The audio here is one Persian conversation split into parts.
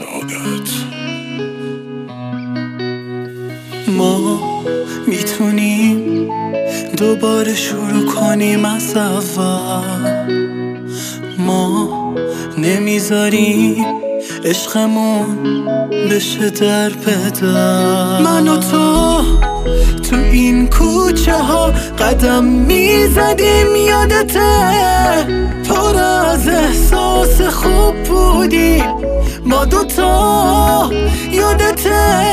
سعادت. ما میتونیم دوباره شروع کنیم از اول. ما نمیذاریم عشقمون بشه در بدر. من و تو این کوچه ها قدم میزدیم، یادته؟ پر از احساس خوب بودیم ما دوتا، یادته؟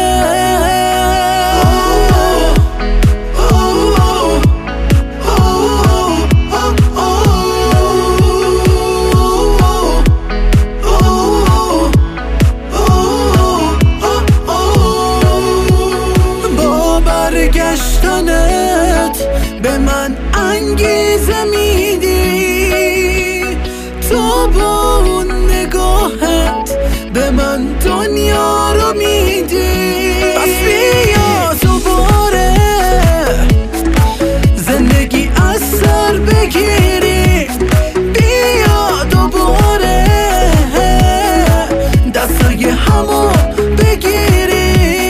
برگشتنت به من انگیزه میدی، تو با اون نگاهت به من دنیا رو میدی. پس بیا دوباره زندگی از سر بگیریم، بیا دوباره دستای همو بگیریم.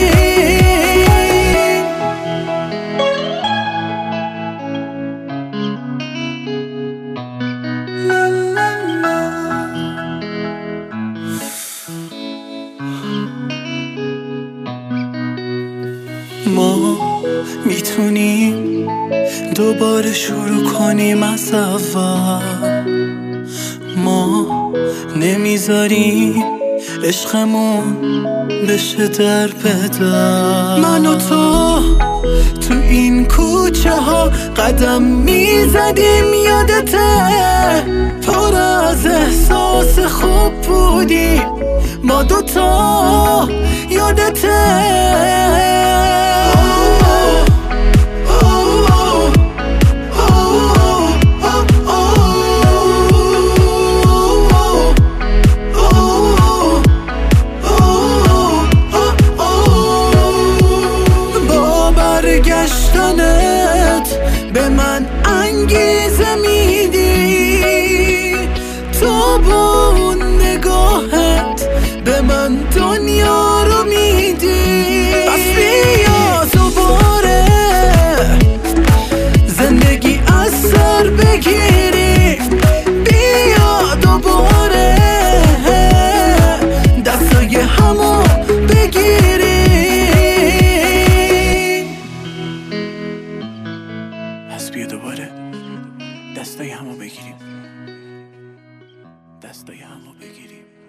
ما میتونیم دوباره شروع کنیم از اول. ما نمیذاریم عشقمون بشه در بدر. من و تو این کوچه ها قدم میزدیم، یادته؟ پر از احساس خوب بودیم ما دوتا، یادته؟ برگشتنت به من انگیزه میدی، تو با اون نگاهت به من دنیا رو میدی. پس بیا دوباره زندگی از سر بگیریم، بیا دوباره دستای همو بگیریم. بیا دوباره دستای همو بگیریم، دستای همو بگیریم.